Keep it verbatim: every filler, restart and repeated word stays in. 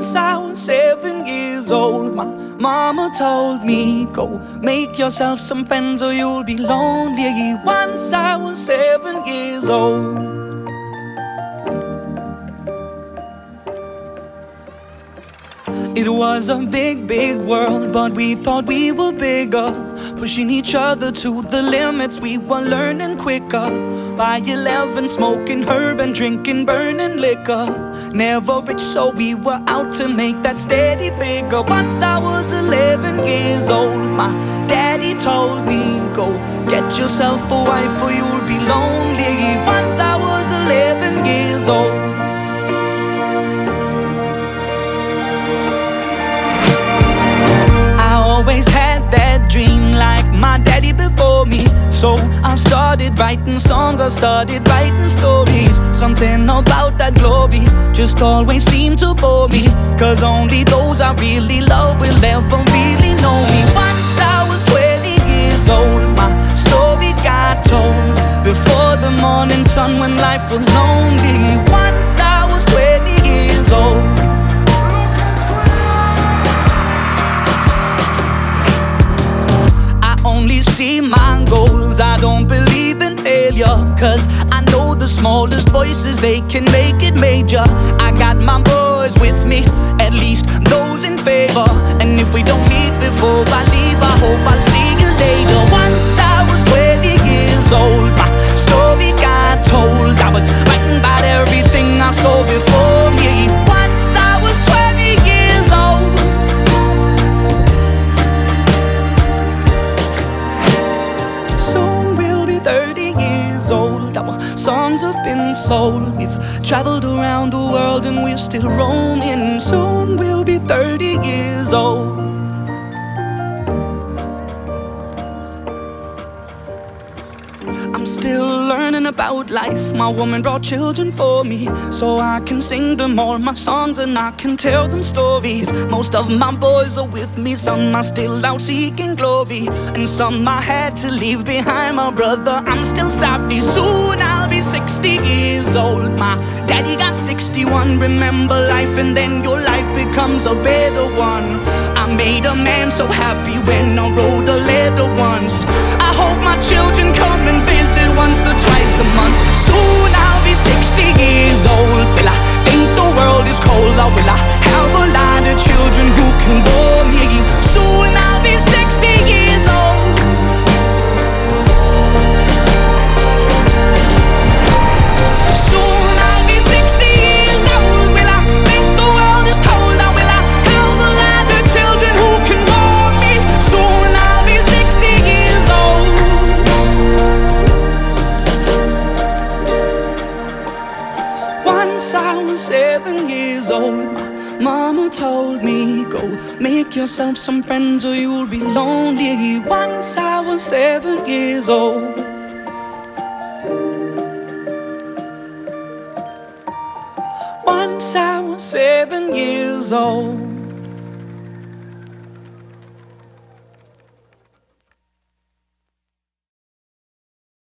Once I was seven years old, my mama told me, go make yourself some friends or you'll be lonely. Once I was seven years old. It was a big, big world, but we thought we were bigger, pushing each other to the limits. We were learning quicker. By eleven, smoking herb and drinking burning liquor. Never rich, so we were out to make that steady figure. Once I was eleven years old, my daddy told me, go get yourself a wife or you'll be lonely. Once I was eleven years old. Always had that dream like my daddy before me. So I started writing songs, I started writing stories. Something about that glory just always seemed to bore me, cause only those I really love will ever really know me. Once I was twenty years old, my story got told before the morning sun when life was lonely. Once I was twenty years old. Only see my goals, I don't believe in failure, cause I know the smallest voices, they can make it major. I got my boys with me, at least those in favor. And if we don't meet before I leave, I hope I'll see you later. Once I was twenty years old, my story got told. I was writing about everything I saw before me. Once I was twenty years old. thirty years old, our songs have been sold. We've traveled around the world and we're still roaming. Soon we'll be thirty years old. I'm still learning about life. My woman brought children for me, so I can sing them all my songs and I can tell them stories. Most of my boys are with me, some are still out seeking glory, and some I had to leave behind. My brother, I'm still sorry. Soon I'll be sixty years old. My daddy got sixty-one. Remember life and then your life becomes a better one. I made a man so happy when I wrote a letter once. I hope my children come and visit once or twice a month. Soon I'll be sixty years old. Will I think the world is cold, or will I have a lot of children who can bore me? Soon I'll be sixty years old. Soon I'll be sixty years old. Will I think the world is cold, or will I have a lot of children who can bore me? Soon I'll be sixty years old. Once I was seven years old, my mama told me, go make yourself some friends or you'll be lonely. Once I was seven years old. Once I was seven years old.